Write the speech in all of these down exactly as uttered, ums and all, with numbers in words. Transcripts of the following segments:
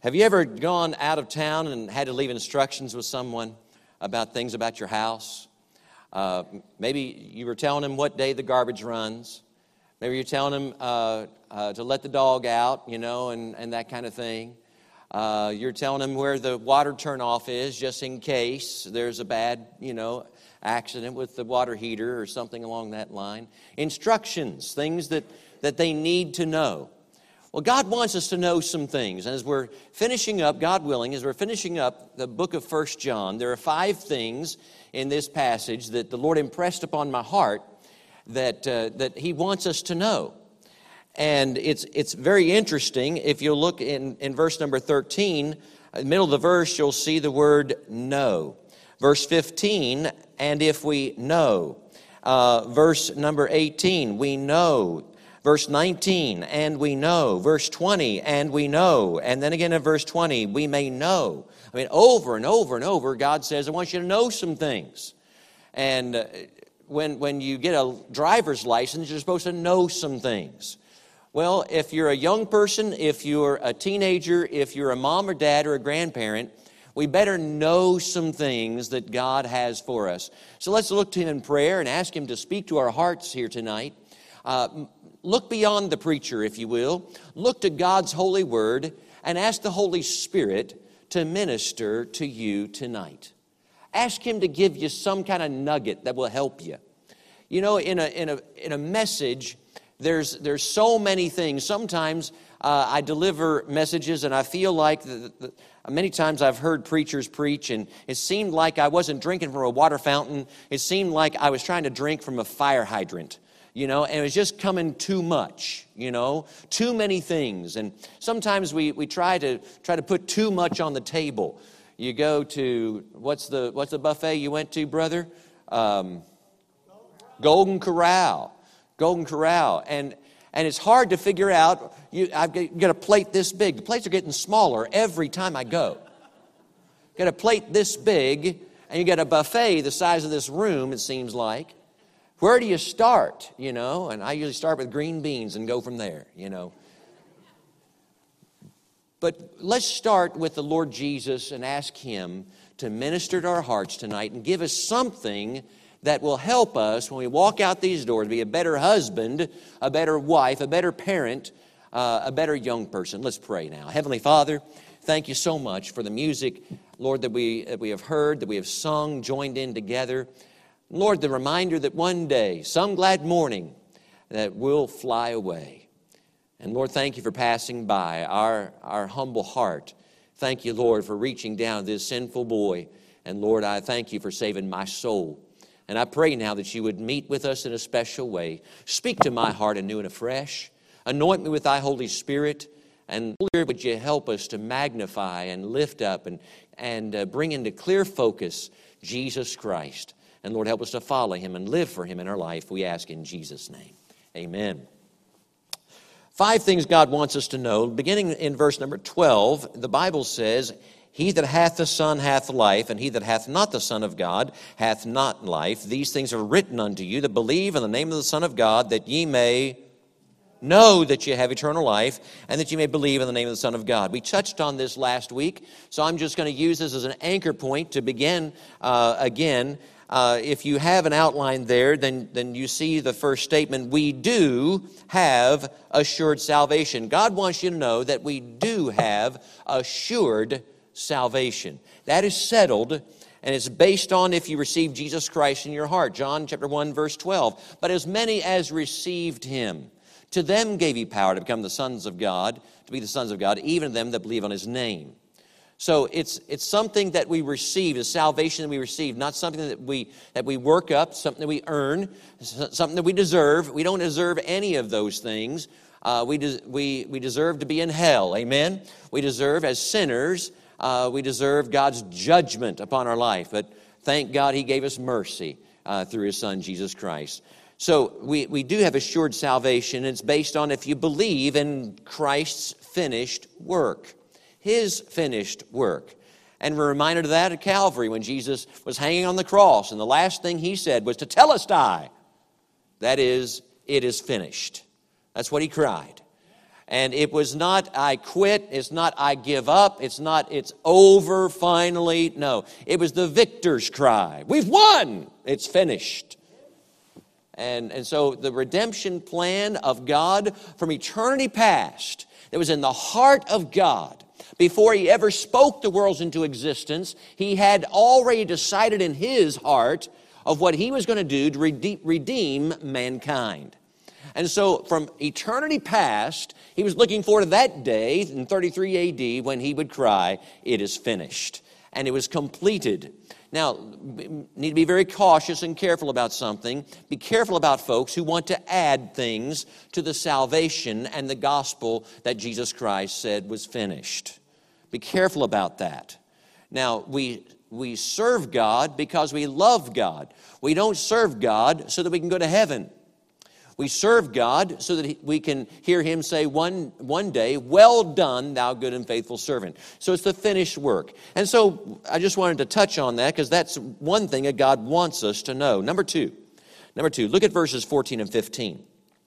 Have you ever gone out of town and had to leave instructions with someone about things about your house? Uh, maybe you were telling them what day the garbage runs. Maybe you're telling them uh, uh, to let the dog out, you know, and, and that kind of thing. Uh, you're telling them where the water turn-off is just in case there's a bad, you know, accident with the water heater or something along that line. Instructions, things that, that they need to know. Well, God wants us to know some things. And as we're finishing up, God willing, as we're finishing up the book of First John, there are five things in this passage that the Lord impressed upon my heart that uh, that He wants us to know. And it's it's very interesting. If you look in, in verse number thirteen, in the middle of the verse, you'll see the word know. Verse fifteen, and if we know. Uh, verse number eighteen, we know. Verse nineteen, and we know. Verse twenty, and we know. And then again in verse twenty, we may know. I mean, over and over and over, God says, I want you to know some things. And uh, when, when you get a driver's license, you're supposed to know some things. Well, if you're a young person, if you're a teenager, if you're a mom or dad or a grandparent, we better know some things that God has for us. So let's look to Him in prayer and ask Him to speak to our hearts here tonight. Uh, Look beyond the preacher, if you will. Look to God's holy word and ask the Holy Spirit to minister to you tonight. Ask Him to give you some kind of nugget that will help you. You know, in a in a in a message, there's there's so many things. Sometimes uh, I deliver messages, and I feel like the, the, many times I've heard preachers preach, and it seemed like I wasn't drinking from a water fountain. It seemed like I was trying to drink from a fire hydrant. You know, and it was just coming too much, you know, too many things. And sometimes we, we try to try to put too much on the table. You go to, what's the what's the buffet you went to, brother? Um, Golden Corral. Golden Corral. And and it's hard to figure out, you, I've got a plate this big. The plates are getting smaller every time I go. Got a plate this big, and you got a buffet the size of this room, it seems like. Where do you start, you know? And I usually start with green beans and go from there, you know. But let's start with the Lord Jesus and ask Him to minister to our hearts tonight and give us something that will help us when we walk out these doors, be a better husband, a better wife, a better parent, uh, a better young person. Let's pray now. Heavenly Father, thank you so much for the music, Lord, that we, that we have heard, that we have sung, joined in together. Lord, the reminder that one day, some glad morning, that we'll fly away. And Lord, thank you for passing by our, our humble heart. Thank you, Lord, for reaching down to this sinful boy. And Lord, I thank you for saving my soul. And I pray now that you would meet with us in a special way. Speak to my heart anew and afresh. Anoint me with thy Holy Spirit. And Lord, would you help us to magnify and lift up and, and uh, bring into clear focus Jesus Christ. And Lord, help us to follow Him and live for Him in our life, we ask in Jesus' name. Amen. Five things God wants us to know. Beginning in verse number twelve, the Bible says, He that hath the Son hath life, and he that hath not the Son of God hath not life. These things are written unto you that believe in the name of the Son of God, that ye may know that you have eternal life, and that you may believe in the name of the Son of God. We touched on this last week, so I'm just going to use this as an anchor point to begin uh, again. Uh, if you have an outline there, then, then you see the first statement, we do have assured salvation. God wants you to know that we do have assured salvation. That is settled, and it's based on if you receive Jesus Christ in your heart. John chapter one, verse twelve. But as many as received Him, to them gave He power to become the sons of God, to be the sons of God, even them that believe on His name. So it's it's something that we receive, a salvation that we receive, not something that we that we work up, something that we earn, something that we deserve. We don't deserve any of those things. Uh, we de- we we deserve to be in hell. Amen. We deserve, as sinners, uh, we deserve God's judgment upon our life. But thank God He gave us mercy uh, through His Son Jesus Christ. So we we do have assured salvation. It's based on if you believe in Christ's finished work. His finished work. And we're reminded of that at Calvary when Jesus was hanging on the cross. And the last thing He said was, "Tetelestai." That is, it is finished. That's what He cried. And it was not, I quit. It's not, I give up. It's not, it's over finally. No, it was the victor's cry. We've won. It's finished. And, and so the redemption plan of God from eternity past that was in the heart of God, before He ever spoke the worlds into existence, He had already decided in His heart of what He was going to do to redeem, redeem mankind. And so from eternity past, He was looking forward to that day in thirty-three A D when He would cry, "It is finished." And it was completed. Now, need to be very cautious and careful about something. Be careful about folks who want to add things to the salvation and the gospel that Jesus Christ said was finished. Be careful about that. Now, we we serve God because we love God. We don't serve God so that we can go to heaven. We serve God so that we can hear Him say one, one day, "Well done, thou good and faithful servant." So it's the finished work. And so I just wanted to touch on that because that's one thing that God wants us to know. Number two, number two, look at verses fourteen and fifteen.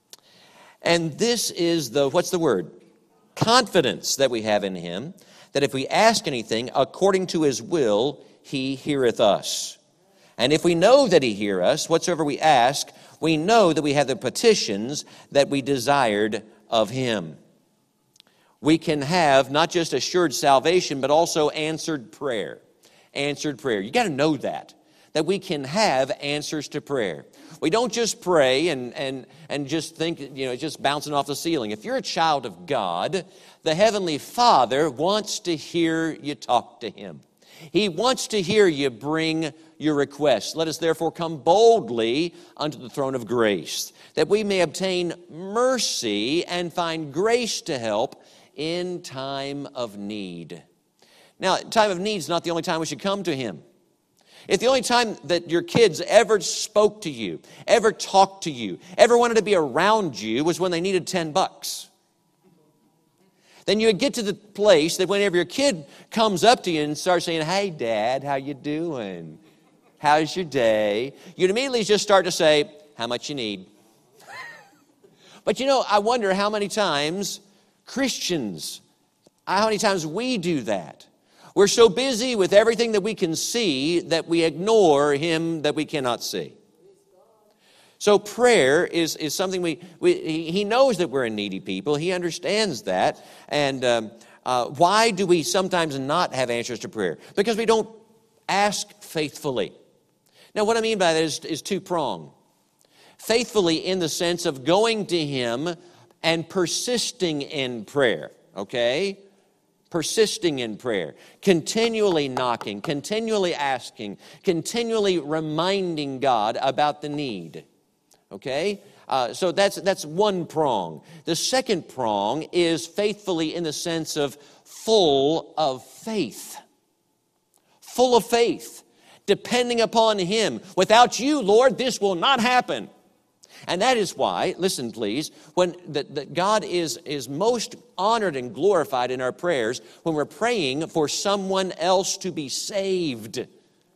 And this is the, what's the word? Confidence that we have in Him, that if we ask anything according to His will, He heareth us. And if we know that He hear us, whatsoever we ask, we know that we have the petitions that we desired of Him. We can have not just assured salvation, but also answered prayer. Answered prayer. You got to know that, that we can have answers to prayer. We don't just pray and, and, and just think, you know, it's just bouncing off the ceiling. If you're a child of God, the Heavenly Father wants to hear you talk to Him. He wants to hear you bring your requests. Let us therefore come boldly unto the throne of grace, that we may obtain mercy and find grace to help in time of need. Now, time of need is not the only time we should come to Him. If the only time that your kids ever spoke to you, ever talked to you, ever wanted to be around you was when they needed ten bucks. Then you would get to the place that whenever your kid comes up to you and starts saying, "Hey, Dad, how you doing? How's your day?" You'd immediately just start to say, "How much you need?" But you know, I wonder how many times Christians, how many times we do that. We're so busy with everything that we can see that we ignore Him that we cannot see. So prayer is, is something we, we, He knows that we're a needy people. He understands that. And um, uh, why do we sometimes not have answers to prayer? Because we don't ask faithfully. Now, what I mean by that is, is two-pronged. Faithfully in the sense of going to Him and persisting in prayer, okay? Persisting in prayer, continually knocking, continually asking, continually reminding God about the need. Okay? Uh, so that's that's one prong. The second prong is faithfully in the sense of full of faith. Full of faith, depending upon Him. Without you, Lord, this will not happen. And that is why, listen please, when that, that God is, is most honored and glorified in our prayers when we're praying for someone else to be saved.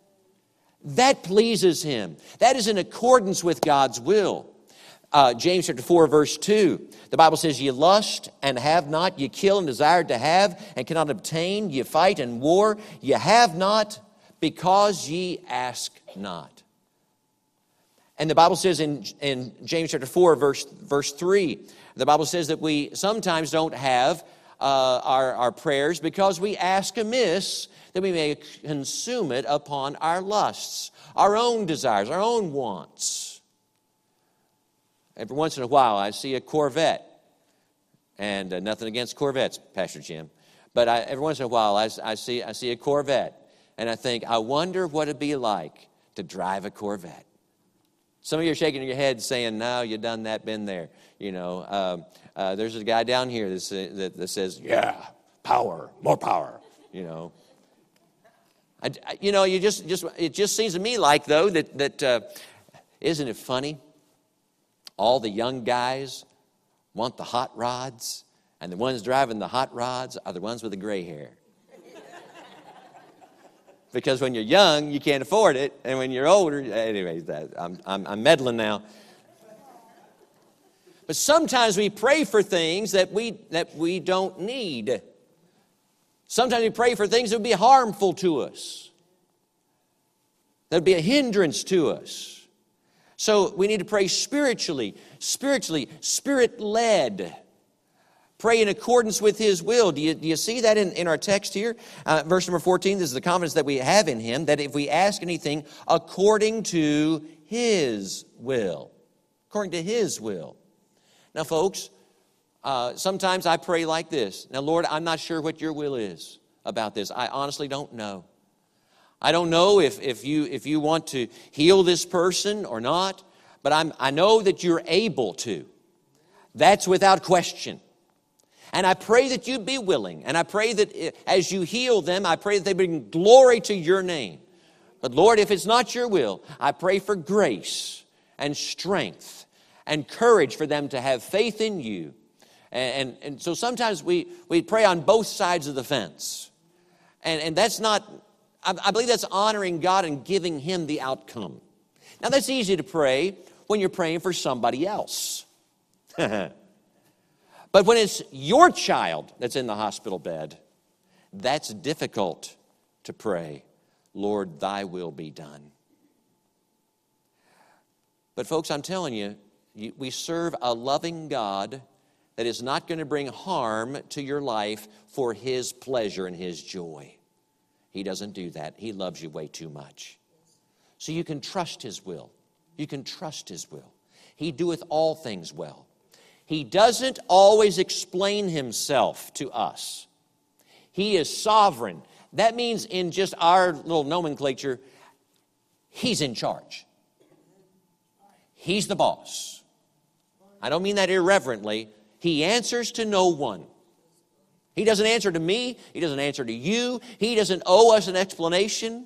That pleases Him. That is in accordance with God's will. Uh, James chapter four, verse two, the Bible says, "Ye lust and have not, ye kill and desire to have and cannot obtain, ye fight and war, ye have not because ye ask not." And the Bible says in, in James chapter four, verse, verse three, the Bible says that we sometimes don't have uh, our, our prayers because we ask amiss, that we may consume it upon our lusts, our own desires, our own wants. Every once in a while, I see a Corvette, and uh, nothing against Corvettes, Pastor Jim, but I, every once in a while, I, I see I see a Corvette, and I think, I wonder what it'd be like to drive a Corvette. Some of you are shaking your head saying, "No, you've done that, been there." You know, um, uh, there's a guy down here that, say, that, that says, "Yeah, power, more power," you know. I, I, you know, you just, just it just seems to me like, though, that, that uh, isn't it funny? All the young guys want the hot rods, and the ones driving the hot rods are the ones with the gray hair. Because when you're young, you can't afford it, and when you're older, anyways, that, I'm, I'm, I'm meddling now. But sometimes we pray for things that we, that we don't need. Sometimes we pray for things that would be harmful to us, that would be a hindrance to us. So we need to pray spiritually, spiritually, Spirit-led. Pray in accordance with His will. Do you, do you see that in, in our text here? Uh, verse number fourteen, this is the confidence that we have in Him, that if we ask anything according to His will. According to His will. Now, folks, uh, sometimes I pray like this. Now, Lord, I'm not sure what your will is about this. I honestly don't know. I don't know if, if, you, if you want to heal this person or not, but I'm, I know that you're able to. That's without question. And I pray that you be willing. And I pray that as you heal them, I pray that they bring glory to your name. But Lord, if it's not your will, I pray for grace and strength and courage for them to have faith in you. And, and, and so sometimes we, we pray on both sides of the fence. And, and that's not, I, I believe that's honoring God and giving Him the outcome. Now that's easy to pray when you're praying for somebody else. But when it's your child that's in the hospital bed, that's difficult to pray, Lord, thy will be done. But folks, I'm telling you, we serve a loving God that is not going to bring harm to your life for His pleasure and His joy. He doesn't do that. He loves you way too much. So you can trust His will. You can trust His will. He doeth all things well. He doesn't always explain Himself to us. He is sovereign. That means in just our little nomenclature, He's in charge. He's the boss. I don't mean that irreverently. He answers to no one. He doesn't answer to me. He doesn't answer to you. He doesn't owe us an explanation.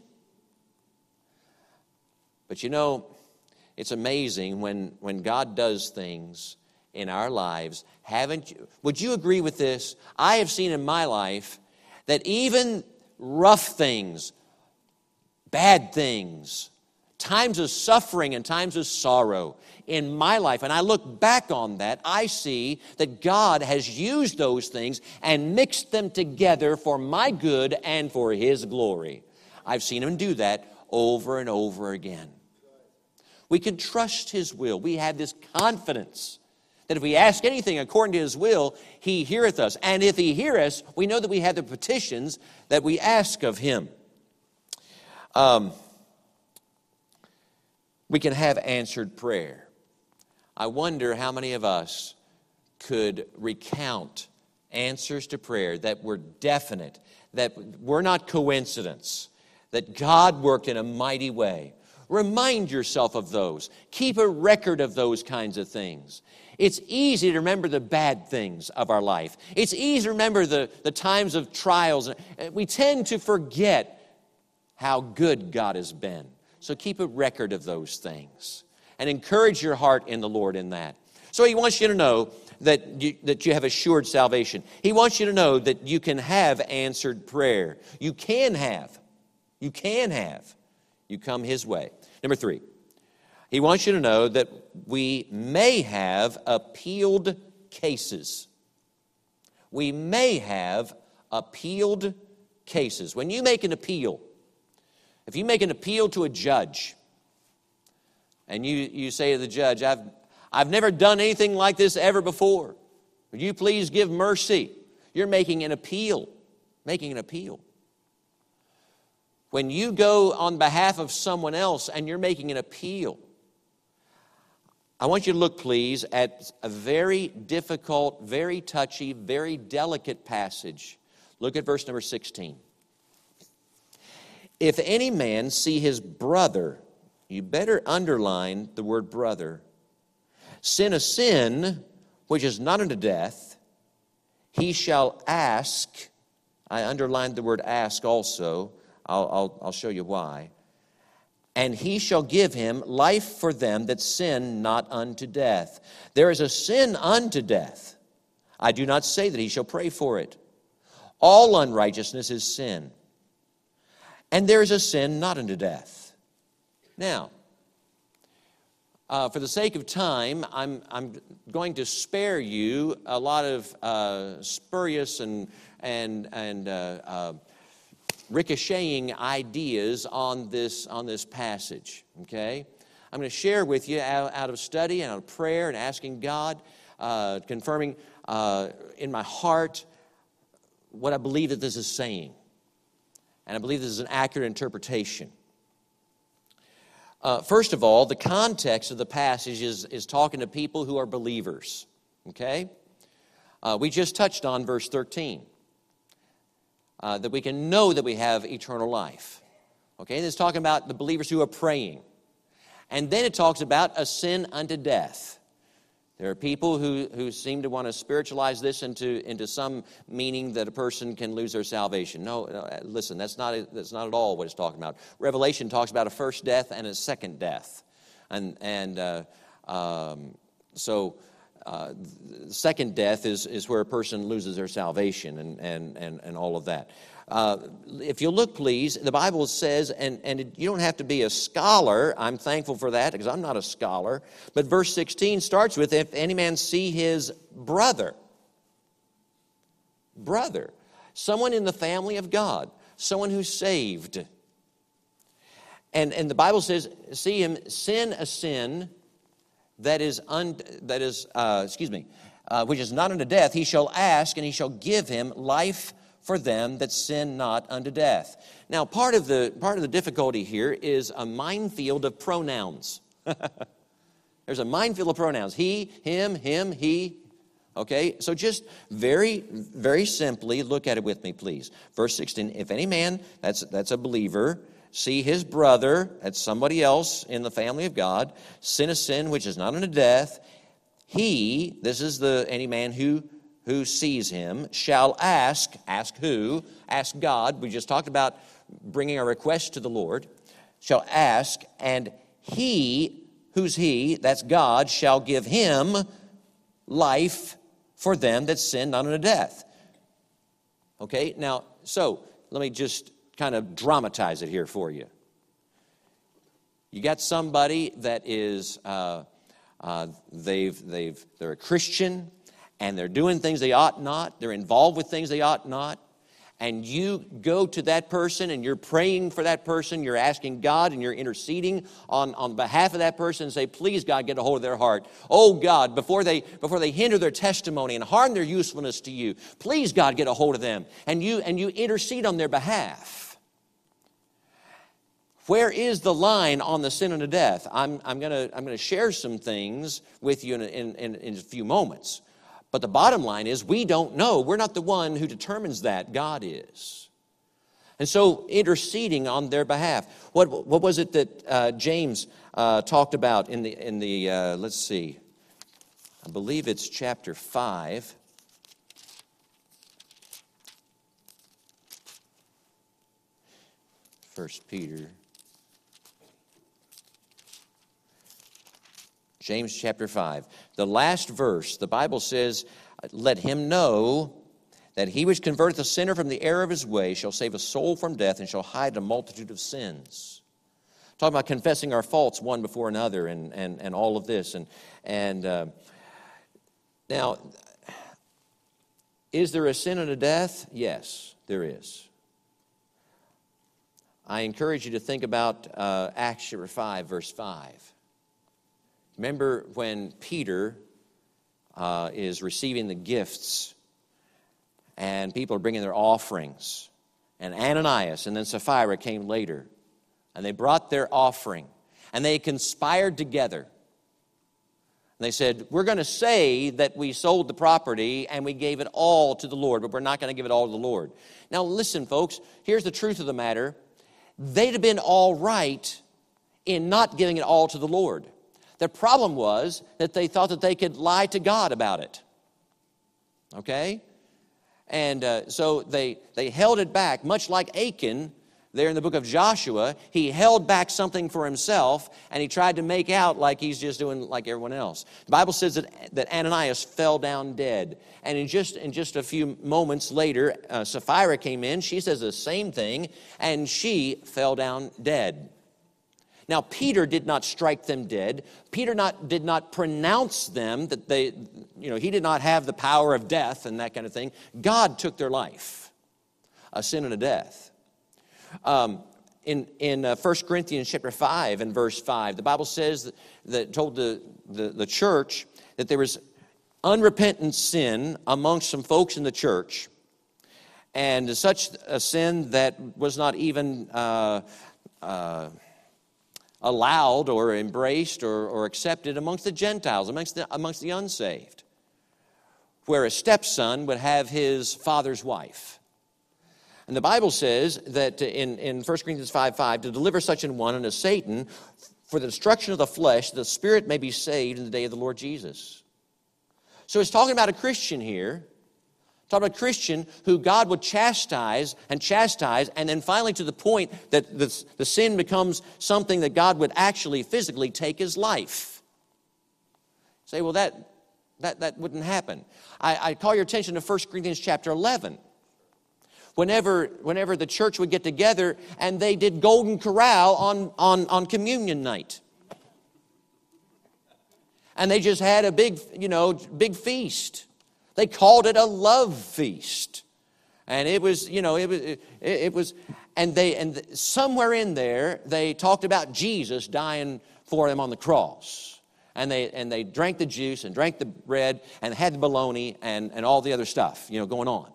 But you know, it's amazing when, when God does things in our lives. Haven't you? Would you agree with this? I have seen in my life that even rough things, bad things, times of suffering and times of sorrow in my life, and I look back on that, I see that God has used those things and mixed them together for my good and for His glory. I've seen Him do that over and over again. We can trust His will. We have this confidence that if we ask anything according to His will, He heareth us. And if He hear us, we know that we have the petitions that we ask of Him. Um, we can have answered prayer. I wonder how many of us could recount answers to prayer that were definite, that were not coincidence, that God worked in a mighty way. Remind yourself of those. Keep a record of those kinds of things. It's easy to remember the bad things of our life. It's easy to remember the, the times of trials. We tend to forget how good God has been. So keep a record of those things. And encourage your heart in the Lord in that. So He wants you to know that you, that you have assured salvation. He wants you to know that you can have answered prayer. You can have. You can have. You come His way. Number three. He wants you to know that we may have appealed cases. We may have appealed cases. When you make an appeal, if you make an appeal to a judge, and you, you say to the judge, I've, I've never done anything like this ever before. Would you please give mercy? You're making an appeal. Making an appeal. When you go on behalf of someone else and you're making an appeal, I want you to look, please, at a very difficult, very touchy, very delicate passage. Look at verse number sixteen. If any man see his brother, you better underline the word brother, sin a sin which is not unto death, he shall ask. I underlined the word ask also. I'll, I'll, I'll show you why. And he shall give him life for them that sin not unto death. There is a sin unto death. I do not say that he shall pray for it. All unrighteousness is sin. And there is a sin not unto death. Now, Uh, for the sake of time, I'm, I'm going to spare you a lot of uh, spurious and, and, and uh, uh, ricocheting ideas on this, on this passage, okay? I'm going to share with you out, out of study and out of prayer and asking God, uh, confirming uh, in my heart what I believe that this is saying. And I believe this is an accurate interpretation. Uh, first of all, the context of the passage is, is talking to people who are believers, okay? Uh, we just touched on verse thirteen, uh, that we can know that we have eternal life, okay? And it's talking about the believers who are praying. And then it talks about a sin unto death. There are people who, who seem to want to spiritualize this into, into some meaning that a person can lose their salvation. No, no listen, that's not, that's not at all what it's talking about. Revelation talks about a first death and a second death. And, and uh, um, so uh, the second death is, is where a person loses their salvation and, and, and, and all of that. Uh, if you look, please, the Bible says, and, and it, you don't have to be a scholar. I'm thankful for that because I'm not a scholar. But verse sixteen starts with, if any man see his brother, brother, someone in the family of God, someone who's saved. And, and the Bible says, see him sin a sin that is, un, that is uh, excuse me, uh, which is not unto death, he shall ask, and he shall give him life for them that sin not unto death. Now, part of the part of the difficulty here is a minefield of pronouns. There's a minefield of pronouns. He, him, him, he. Okay, so just very, very simply look at it with me, please. Verse sixteen, if any man, that's, that's a believer, see his brother, that's somebody else in the family of God, sin a sin which is not unto death, he, this is the any man who who sees him, shall ask, ask who? Ask God. We just talked about bringing our request to the Lord. Shall ask, and he, who's he? That's God, shall give him life for them that sin not unto death. Okay, now, so let me just kind of dramatize it here for you. You got somebody that is, uh, uh, they've, they've, they're a Christian, and they're doing things they ought not, they're involved with things they ought not, and you go to that person and you're praying for that person, you're asking God and you're interceding on, on behalf of that person and say, please God, get a hold of their heart. Oh God, before they before they hinder their testimony and harm their usefulness to you, please God, get a hold of them. And you and you intercede on their behalf. Where is the line on the sin unto death? I'm, I'm going to I'm gonna share some things with you in, in, in, in a few moments. But the bottom line is we don't know. We're not the one who determines that. God is. And so interceding on their behalf. What, what was it that uh, James uh, talked about in the, in the uh, let's see, I believe it's chapter five. First Peter. James chapter five. The last verse, the Bible says, let him know that he which converteth a sinner from the error of his way shall save a soul from death and shall hide a multitude of sins. Talking about confessing our faults one before another and, and, and all of this. And, and uh, now, is there a sin unto death? Yes, there is. I encourage you to think about uh, Acts chapter five, verse five. Remember when Peter uh, is receiving the gifts and people are bringing their offerings. And Ananias and then Sapphira came later. And they brought their offering. And they conspired together. And they said, we're going to say that we sold the property and we gave it all to the Lord. But we're not going to give it all to the Lord. Now listen, folks. Here's the truth of the matter. They'd have been all right in not giving it all to the Lord. The problem was that they thought that they could lie to God about it. Okay? And uh, so they, they held it back, much like Achan there in the book of Joshua. He held back something for himself, and he tried to make out like he's just doing like everyone else. The Bible says that, that Ananias fell down dead. And in just, in just a few moments later, uh, Sapphira came in. She says the same thing, and she fell down dead. Now, Peter did not strike them dead. Peter not, did not pronounce them that they, you know, he did not have the power of death and that kind of thing. God took their life, a sin and a death. Um, in in uh, First Corinthians chapter five and verse five, the Bible says that, that told the, the, the church that there was unrepentant sin amongst some folks in the church, and such a sin that was not even uh, uh, allowed or embraced or, or accepted amongst the Gentiles, amongst the, amongst the unsaved, where a stepson would have his father's wife. And the Bible says that in, in First Corinthians five five, to deliver such an one unto Satan for the destruction of the flesh, the spirit may be saved in the day of the Lord Jesus. So it's talking about a Christian here, talking about a Christian who God would chastise and chastise, and then finally to the point that the, the sin becomes something that God would actually physically take his life. Say, well, that that, that wouldn't happen. I, I call your attention to First Corinthians chapter eleven. Whenever, whenever the church would get together and they did Golden Corral on, on, on communion night. And they just had a big, you know, big feast. They called it a love feast. And it was, you know, it was, it, it was, and they, and somewhere in there, they talked about Jesus dying for them on the cross. And they, and they drank the juice and drank the bread and had the bologna and, and all the other stuff, you know, going on.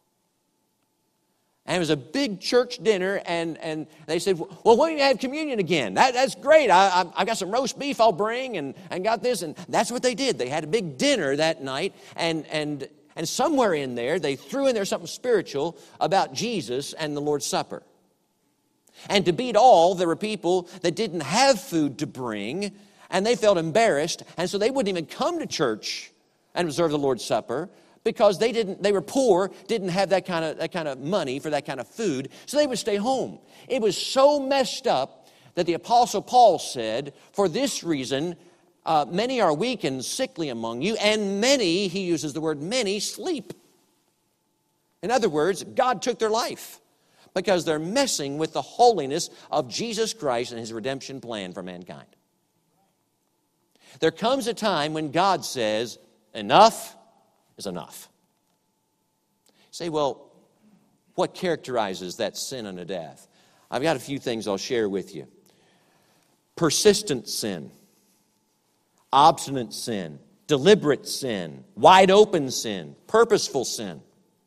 And it was a big church dinner, and, and they said, well, when do you have communion again? That, that's great. I, I, I've got some roast beef I'll bring, and, and got this. And that's what they did. They had a big dinner that night, and, and, and somewhere in there, they threw in there something spiritual about Jesus and the Lord's Supper. And to beat all, there were people that didn't have food to bring, and they felt embarrassed, and so they wouldn't even come to church and observe the Lord's Supper, because they didn't, they were poor, didn't have that kind of that kind of money for that kind of food, so they would stay home. It was so messed up that the Apostle Paul said, for this reason, uh, many are weak and sickly among you, and many, he uses the word many, sleep. In other words, God took their life because they're messing with the holiness of Jesus Christ and his redemption plan for mankind. There comes a time when God says, enough is enough. Say, well, what characterizes that sin and a death? I've got a few things I'll share with you. Persistent sin, obstinate sin, deliberate sin, wide open sin, purposeful sin.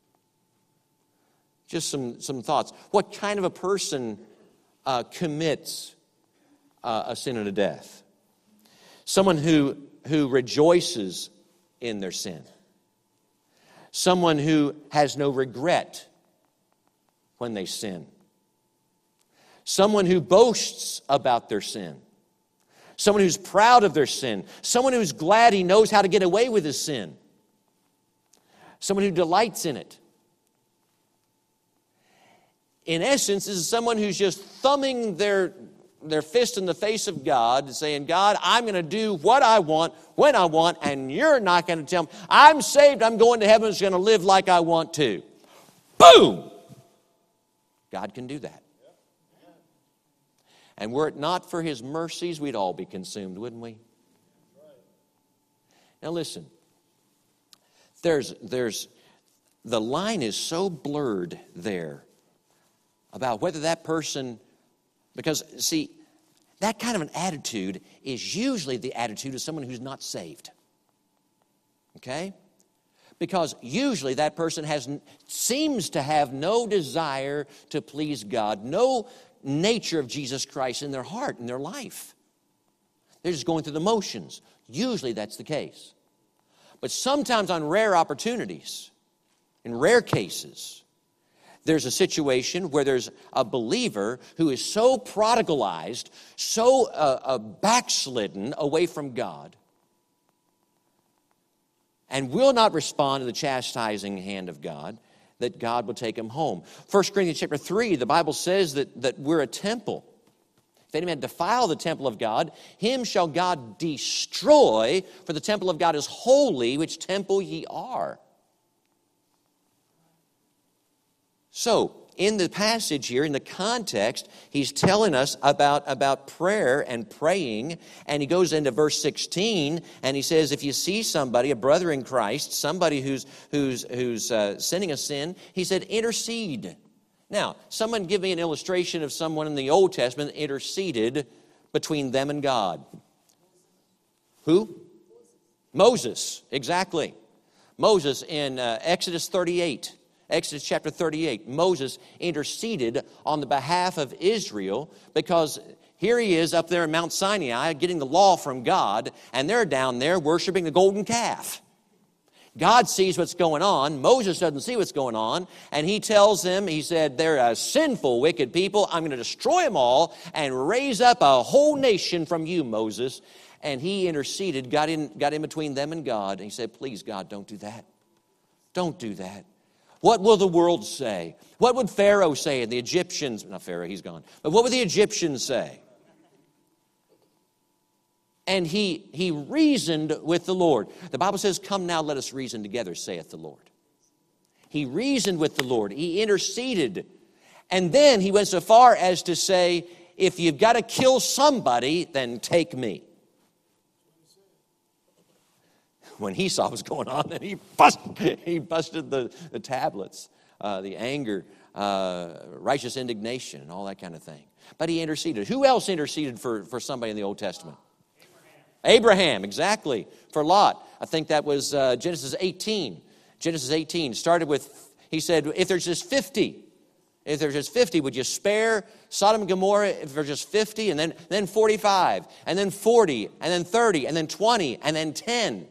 Just some, some thoughts. What kind of a person uh, commits uh, a sin and a death? Someone who, who rejoices in their sin. Someone who has no regret when they sin. Someone who boasts about their sin. Someone who's proud of their sin. Someone who's glad he knows how to get away with his sin. Someone who delights in it. In essence, this is someone who's just thumbing their their fist in the face of God and saying, God, I'm going to do what I want, when I want, and you're not going to tell me. I'm saved, I'm going to heaven, I'm going to live like I want to. Boom! God can do that. And were it not for his mercies, we'd all be consumed, wouldn't we? Now listen, there's, there's, the line is so blurred there about whether that person, because, see, that kind of an attitude is usually the attitude of someone who's not saved. Okay? Because usually that person has seems to have no desire to please God, no nature of Jesus Christ in their heart, in their life. They're just going through the motions. Usually that's the case. But sometimes on rare opportunities, in rare cases, there's a situation where there's a believer who is so prodigalized, so uh, uh, backslidden away from God, and will not respond to the chastising hand of God, that God will take him home. First Corinthians chapter three, the Bible says that, that we're a temple. If any man defile the temple of God, him shall God destroy, for the temple of God is holy, which temple ye are. So, in the passage here, in the context, he's telling us about, about prayer and praying. And he goes into verse sixteen, and he says, if you see somebody, a brother in Christ, somebody who's, who's, who's uh, sinning a sin, he said, intercede. Now, someone give me an illustration of someone in the Old Testament that interceded between them and God. Who? Moses, exactly. Moses in uh, Exodus thirty-eight. Exodus chapter thirty-eight, Moses interceded on the behalf of Israel because here he is up there in Mount Sinai getting the law from God, and they're down there worshiping the golden calf. God sees what's going on. Moses doesn't see what's going on, and he tells them, he said, they're a sinful, wicked people. I'm going to destroy them all and raise up a whole nation from you, Moses. And he interceded, got in, got in between them and God, and he said, please, God, don't do that. Don't do that. What will the world say? What would Pharaoh say and the Egyptians? Not Pharaoh, he's gone. But what would the Egyptians say? And he, he reasoned with the Lord. The Bible says, come now, let us reason together, saith the Lord. He reasoned with the Lord. He interceded. And then he went so far as to say, if you've got to kill somebody, then take me. When he saw what was going on, then he, bust, he busted the, the tablets, uh, the anger, uh, righteous indignation, and all that kind of thing. But he interceded. Who else interceded for, for somebody in the Old Testament? Abraham. Abraham, exactly, for Lot. I think that was uh, Genesis eighteen. Genesis eighteen started with, he said, if there's just fifty, if there's just fifty, would you spare Sodom and Gomorrah if there's just fifty? And then, then forty-five, and then forty, and then thirty, and then twenty, and then ten.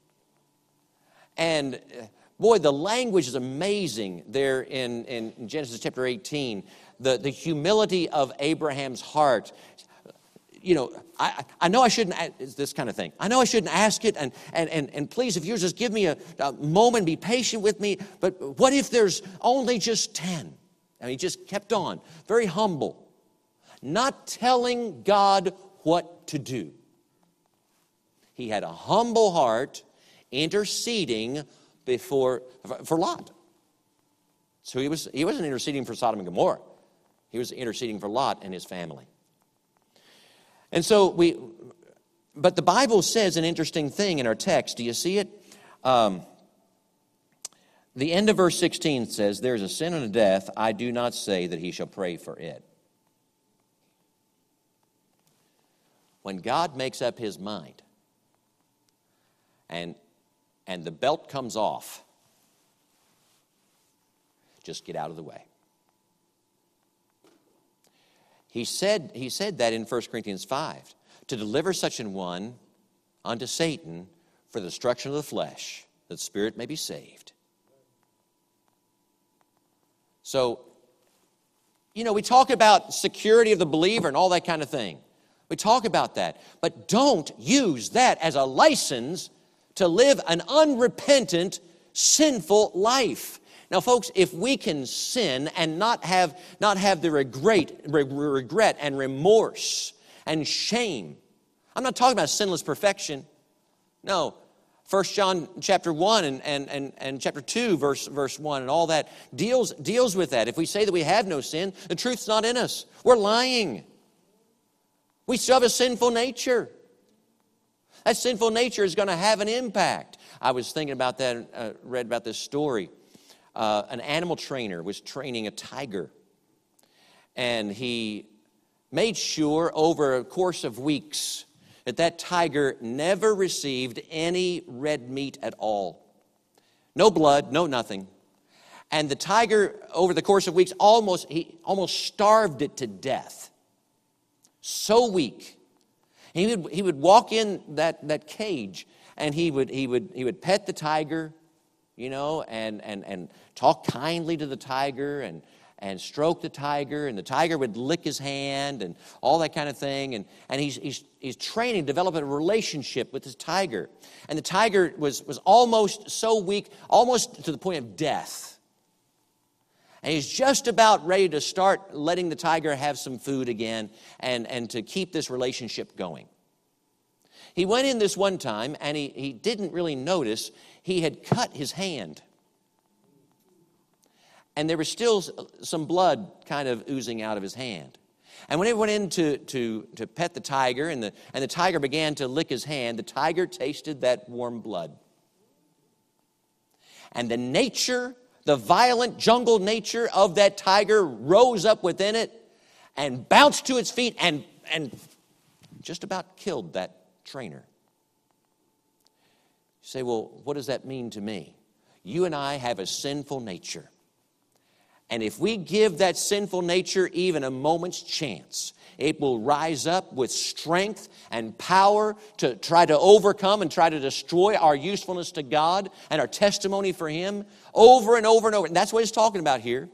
And boy, the language is amazing there in, in Genesis chapter eighteen. The, the humility of Abraham's heart. You know, I, I know I shouldn't, it's this kind of thing. I know I shouldn't ask it, and, and, and, and please, if you just give me a, a moment, be patient with me, but what if there's only just ten? And he just kept on, very humble, not telling God what to do. He had a humble heart, interceding before for Lot. So he was he wasn't interceding for Sodom and Gomorrah. He was interceding for Lot and his family. And so we, but the Bible says an interesting thing in our text. Do you see it? Um, the end of verse sixteen says, "There is a sin and a death. I do not say that he shall pray for it." When God makes up his mind, and and the belt comes off, just get out of the way. He said, he said that in First Corinthians five, to deliver such an one unto Satan for the destruction of the flesh, that the spirit may be saved. So, you know, we talk about security of the believer and all that kind of thing. We talk about that. But don't use that as a license to live an unrepentant, sinful life. Now, folks, if we can sin and not have, not have the regret, regret and remorse and shame, I'm not talking about sinless perfection. No. First John chapter one and, and, and, and chapter two, verse, verse one, and all that deals, deals with that. If we say that we have no sin, the truth's not in us. We're lying. We still have a sinful nature. That sinful nature is going to have an impact. I was thinking about that, uh, read about this story. Uh, an animal trainer was training a tiger. And he made sure over a course of weeks that that tiger never received any red meat at all. No blood, no nothing. And the tiger, over the course of weeks, almost he almost starved it to death. So weak. He would, he would walk in that, that cage, and he would, he would, he would pet the tiger, you know, and, and, and talk kindly to the tiger, and, and stroke the tiger, and the tiger would lick his hand, and all that kind of thing. And, and he's, he's, he's training, developing a relationship with this tiger. And the tiger was, was almost so weak, almost to the point of death. And he's just about ready to start letting the tiger have some food again and, and to keep this relationship going. He went in this one time, and he, he didn't really notice he had cut his hand. and there was still some blood kind of oozing out of his hand. And when he went in to, to, to pet the tiger, and the, and the tiger began to lick his hand, the tiger tasted that warm blood. And the nature, the violent jungle nature of that tiger rose up within it and bounced to its feet and, and just about killed that trainer. You say, well, what does that mean to me? You and I have a sinful nature. And if we give that sinful nature even a moment's chance, it will rise up with strength and power to try to overcome and try to destroy our usefulness to God and our testimony for Him over and over and over. And that's what He's talking about here.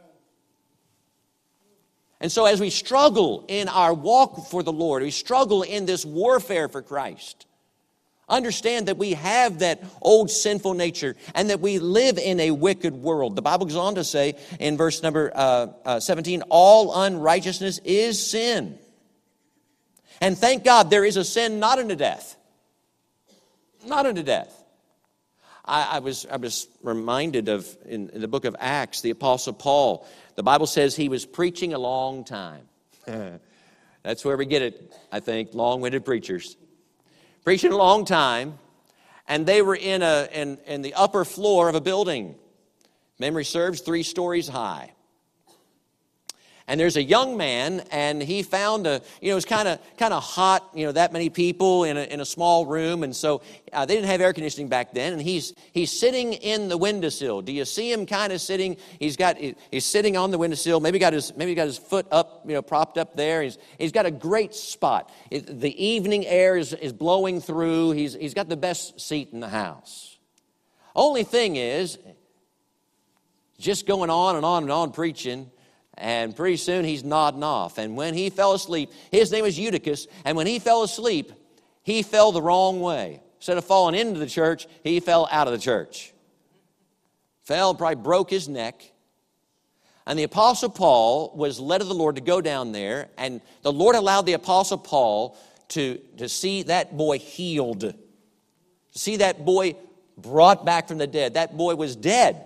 And so as we struggle in our walk for the Lord, we struggle in this warfare for Christ, understand that we have that old sinful nature and that we live in a wicked world. The Bible goes on to say in verse number uh, uh, seventeen, all unrighteousness is sin. And thank God there is a sin not unto death. Not unto death. I, I, was, I was reminded of, in, in the book of Acts, the Apostle Paul. The Bible says he was preaching a long time. That's where we get it, I think, long-winded preachers. Preaching a long time, and they were in a in, in the upper floor of a building. Memory serves, three stories high. And there's a young man, and he found a, you know, it was kind of kind of hot, you know, that many people in a, in a small room. And so uh, they didn't have air conditioning back then. And he's he's sitting in the windowsill. Do you see him kind of sitting? He's got he's sitting on the windowsill. Maybe got his maybe got his foot up, you know, propped up there. He's he's got a great spot. It, the evening air is, is blowing through. He's he's got the best seat in the house. Only thing is, just going on and on and on preaching. And pretty soon he's nodding off. And when he fell asleep, his name was Eutychus. And when he fell asleep, he fell the wrong way. Instead of falling into the church, he fell out of the church. Fell, probably broke his neck. And the Apostle Paul was led of the Lord to go down there. And the Lord allowed the Apostle Paul to, to see that boy healed. To see that boy brought back from the dead. That boy was dead.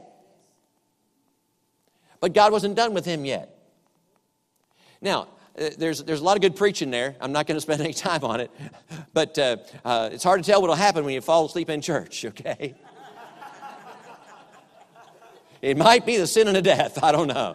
But God wasn't done with him yet. Now, there's, there's a lot of good preaching there. I'm not going to spend any time on it. But uh, uh, it's hard to tell what will happen when you fall asleep in church, okay? It might be the sin and the death. I don't know.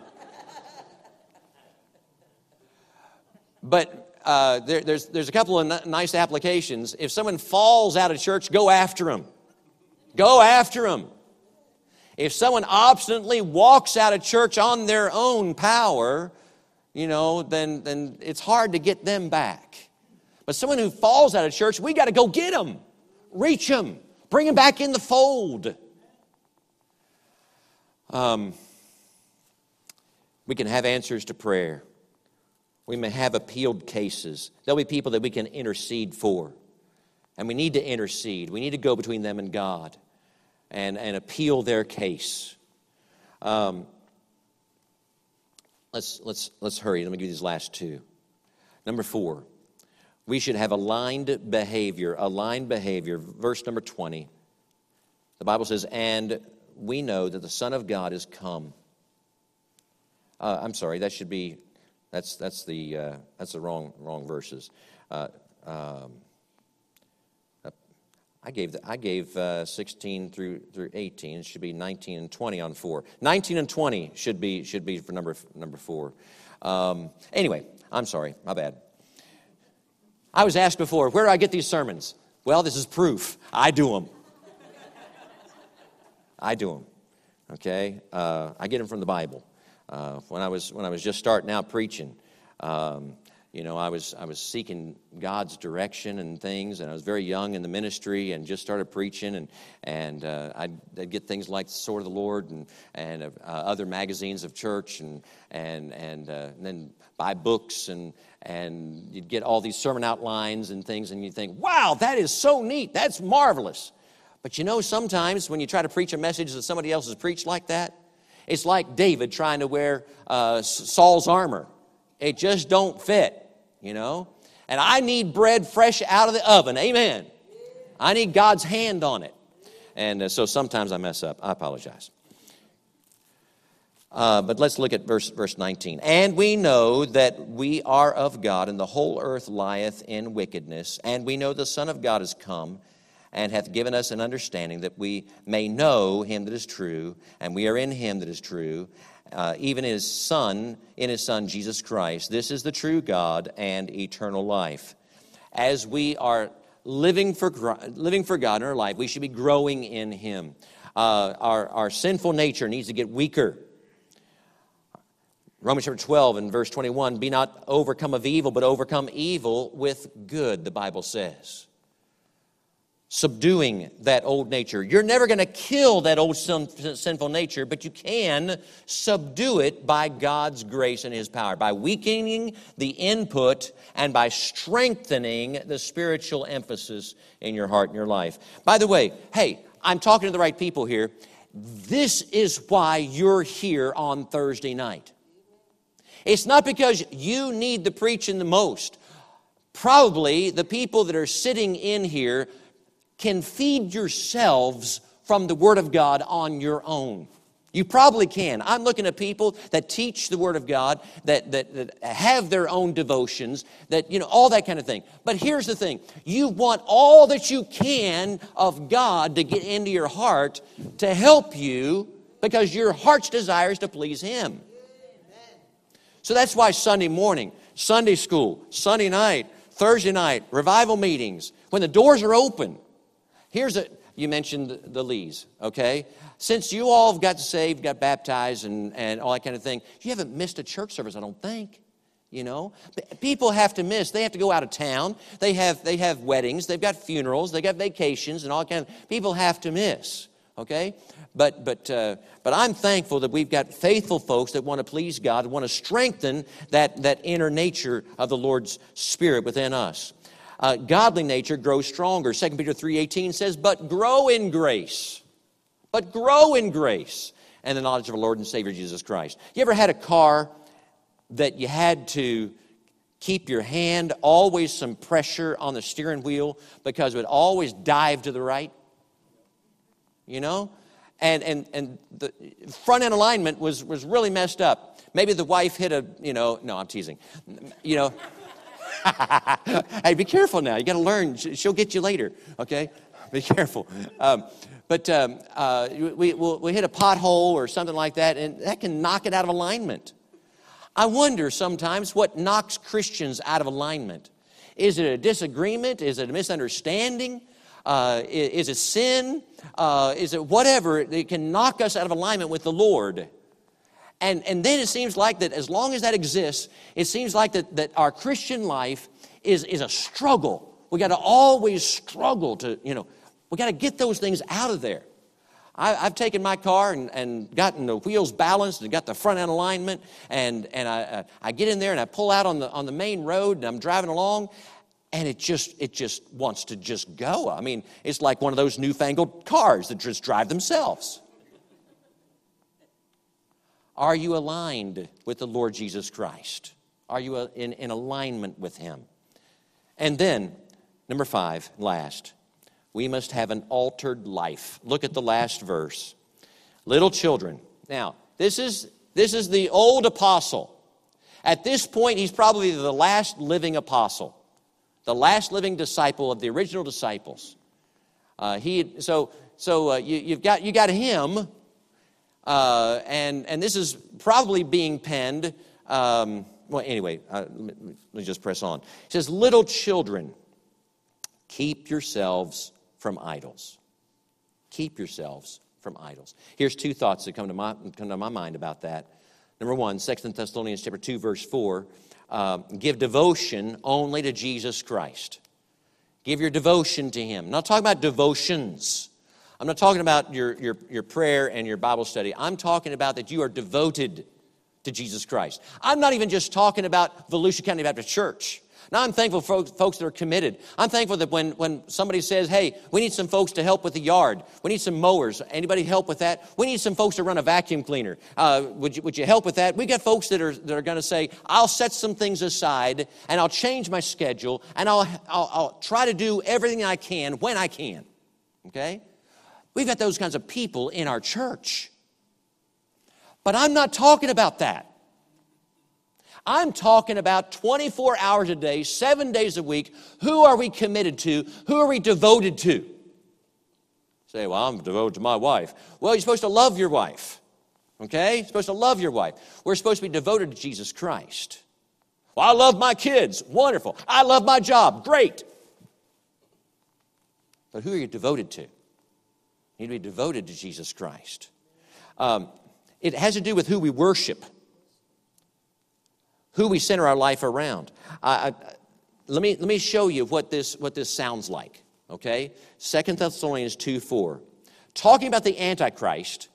But uh, there, there's, there's a couple of n- nice applications. If someone falls out of church, go after him. Go after him. If someone obstinately walks out of church on their own power, you know, then, then it's hard to get them back. But someone who falls out of church, we got to go get them, reach them, bring them back in the fold. Um, we can have answers to prayer. We may have appealed cases. There'll be people that we can intercede for. And we need to intercede. We need to go between them and God. And, and appeal their case. Um, let's let's let's hurry. Let me give you these last two. Number four, we should have aligned behavior. Aligned behavior. Verse number twenty. The Bible says, "And we know that the Son of God is come." Uh, I'm sorry. That should be. That's that's the uh, that's the wrong wrong verses. Uh, um, I gave the, I gave uh, sixteen through through eighteen. It should be nineteen and twenty on four. nineteen and twenty should be should be for number number four. Um, anyway, I'm sorry, my bad. I was asked before, where do I get these sermons? Well, this is proof. I do them. I do them. Okay, uh, I get them from the Bible. Uh, when I was when I was just starting out preaching. Um, You know, I was I was seeking God's direction and things, and I was very young in the ministry and just started preaching, and and uh, I'd, I'd get things like the Sword of the Lord and and uh, other magazines of church, and and and, uh, and then buy books, and and you'd get all these sermon outlines and things, and you think, wow, that is so neat, that's marvelous. But you know, sometimes when you try to preach a message that somebody else has preached like that, it's like David trying to wear uh, Saul's armor. It just don't fit, you know. And I need bread fresh out of the oven. Amen. I need God's hand on it. And uh, so sometimes I mess up. I apologize. Uh, but let's look at verse, verse nineteen. And we know that we are of God, and the whole earth lieth in wickedness. And we know the Son of God is come, and hath given us an understanding that we may know him that is true, and we are in him that is true, uh, even his Son, in his Son Jesus Christ. This is the true God and eternal life. As we are living for living for God in our life, we should be growing in him. Uh, our, our sinful nature needs to get weaker. Romans chapter twelve and verse twenty-one, be not overcome of evil, but overcome evil with good, the Bible says. Subduing that old nature. You're never going to kill that old sin, sinful nature, but you can subdue it by God's grace and his power, by weakening the input and by strengthening the spiritual emphasis in your heart and your life. By the way, hey, I'm talking to the right people here. This is why you're here on Thursday night. It's not because you need the preaching the most. Probably the people that are sitting in here can feed yourselves from the Word of God on your own. You probably can. I'm looking at people that teach the Word of God, that, that, that have their own devotions, that, you know, all that kind of thing. But here's the thing. You want all that you can of God to get into your heart to help you because your heart's desire is to please Him. So that's why Sunday morning, Sunday school, Sunday night, Thursday night, revival meetings, when the doors are open. Here's a, you mentioned the Lees, okay? Since you all have got saved, got baptized, and, and all that kind of thing, you haven't missed a church service, I don't think. You know, people have to miss. They have to go out of town. They have they have weddings. They've got funerals. They got vacations, and all kind of people have to miss. Okay, but but uh, but I'm thankful that we've got faithful folks that want to please God, want to strengthen that that inner nature of the Lord's Spirit within us. Uh, godly nature grows stronger. Second Peter three eighteen says, "But grow in grace, but grow in grace and the knowledge of our Lord and Savior Jesus Christ." You ever had a car that you had to keep your hand, always some pressure on the steering wheel because it would always dive to the right? You know? And and and the front end alignment was, was really messed up. Maybe the wife hit a, you know, no, I'm teasing. You know, hey, be careful now. You got to learn. She'll get you later, okay? Be careful. Um, but um, uh, we, we'll, we hit a pothole or something like that, and that can knock it out of alignment. I wonder sometimes what knocks Christians out of alignment. Is it a disagreement? Is it a misunderstanding? Uh, is, is it sin? Uh, is it whatever? It can knock us out of alignment with the Lord. And, and then it seems like that as long as that exists, it seems like that, that our Christian life is, is a struggle. We got to always struggle to, you know, we got to get those things out of there. I, I've taken my car and, and gotten the wheels balanced and got the front end alignment, and, and I, uh, I get in there and I pull out on the, on the main road and I'm driving along, and it just, it just wants to just go. I mean, it's like one of those newfangled cars that just drive themselves. Are you aligned with the Lord Jesus Christ? Are you in, in alignment with Him? And then, number five, last, we must have an altered life. Look at the last verse. Little children. Now, this is, this is the old apostle. At this point, he's probably the last living apostle, the last living disciple of the original disciples. Uh, he so so uh, you, you've got you got him, uh, and and this is probably being penned. Um, well, anyway, uh, let me just press on. It says, "Little children, keep yourselves from idols." Keep yourselves from idols. Here's two thoughts that come to my come to my mind about that. Number one, Second Thessalonians chapter two, verse four. Uh, give devotion only to Jesus Christ. Give your devotion to Him. I'm not talking about devotions. I'm not talking about your, your, your prayer and your Bible study. I'm talking about that you are devoted to Jesus Christ. I'm not even just talking about Volusia County Baptist Church. Now, I'm thankful for folks that are committed. I'm thankful that when, when somebody says, hey, we need some folks to help with the yard. We need some mowers. Anybody help with that? We need some folks to run a vacuum cleaner. Uh, would you, would you help with that? We got folks that are, that are going to say, I'll set some things aside, and I'll change my schedule, and I'll, I'll, I'll try to do everything I can when I can. Okay? We've got those kinds of people in our church. But I'm not talking about that. I'm talking about twenty-four hours a day, seven days a week. Who are we committed to? Who are we devoted to? Say, well, I'm devoted to my wife. Well, you're supposed to love your wife. Okay? You're supposed to love your wife. We're supposed to be devoted to Jesus Christ. Well, I love my kids. Wonderful. I love my job. Great. But who are you devoted to? You need to be devoted to Jesus Christ. Um, it has to do with who we worship, who we center our life around. I, I, let me let me show you what this what this sounds like. Okay, Second Thessalonians two four, talking about the Antichrist.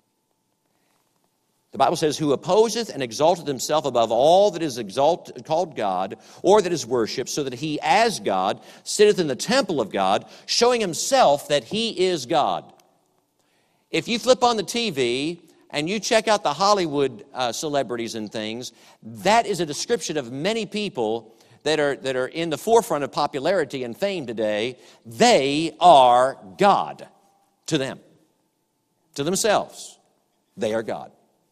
The Bible says, "Who opposeth and exalteth himself above all that is exalted, called God, or that is worshipped, so that he as God sitteth in the temple of God, showing himself that he is God." If you flip on the T V and you check out the Hollywood uh, celebrities and things, that is a description of many people that are, that are in the forefront of popularity and fame today. They are God to them, to themselves. They are God.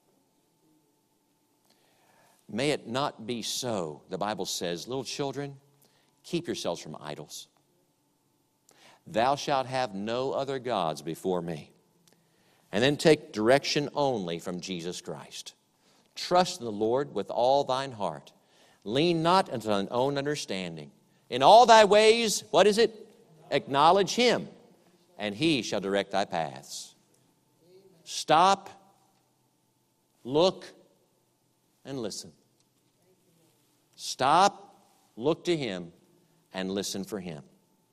May it not be so. The Bible says, little children, keep yourselves from idols. Thou shalt have no other gods before me. And then take direction only from Jesus Christ. Trust in the Lord with all thine heart. Lean not unto thine own understanding. In all thy ways, what is it? Acknowledge him, and he shall direct thy paths. Stop, look, and listen. Stop, look to him, and listen for him.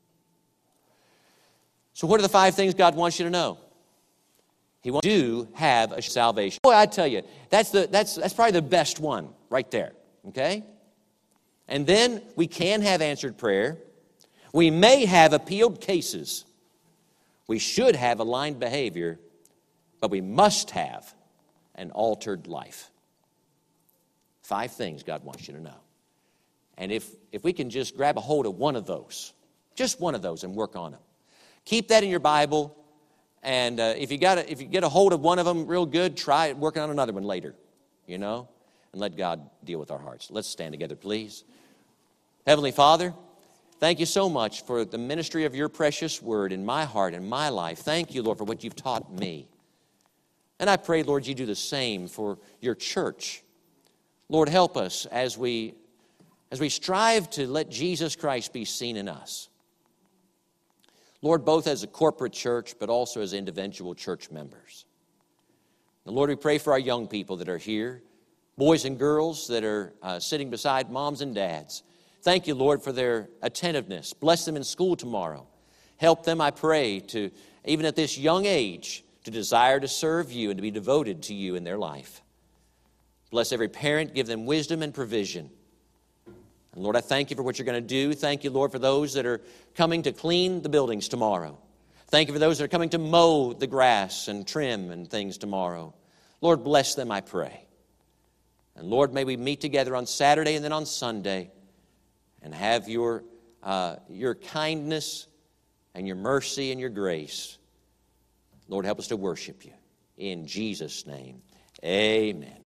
So what are the five things God wants you to know? He wants you to have a salvation. Boy, I tell you, that's, the, that's, that's probably the best one right there, okay? And then we can have answered prayer. We may have appealed cases. We should have aligned behavior, but we must have an altered life. Five things God wants you to know. And if, if we can just grab a hold of one of those, just one of those, and work on them. Keep that in your Bible. And uh, if you got a, if you get a hold of one of them real good, try working on another one later, you know, and let God deal with our hearts. Let's stand together, please. Heavenly Father, thank you so much for the ministry of your precious word in my heart and my life. Thank you, Lord, for what you've taught me. And I pray, Lord, you do the same for your church. Lord, help us as we, as we strive to let Jesus Christ be seen in us. Lord, both as a corporate church, but also as individual church members. And Lord, we pray for our young people that are here, boys and girls that are uh, sitting beside moms and dads. Thank you, Lord, for their attentiveness. Bless them in school tomorrow. Help them, I pray, to, even at this young age, to desire to serve you and to be devoted to you in their life. Bless every parent. Give them wisdom and provision. And Lord, I thank you for what you're going to do. Thank you, Lord, for those that are coming to clean the buildings tomorrow. Thank you for those that are coming to mow the grass and trim and things tomorrow. Lord, bless them, I pray. And Lord, may we meet together on Saturday and then on Sunday and have your, uh, your kindness and your mercy and your grace. Lord, help us to worship you. In Jesus' name, amen.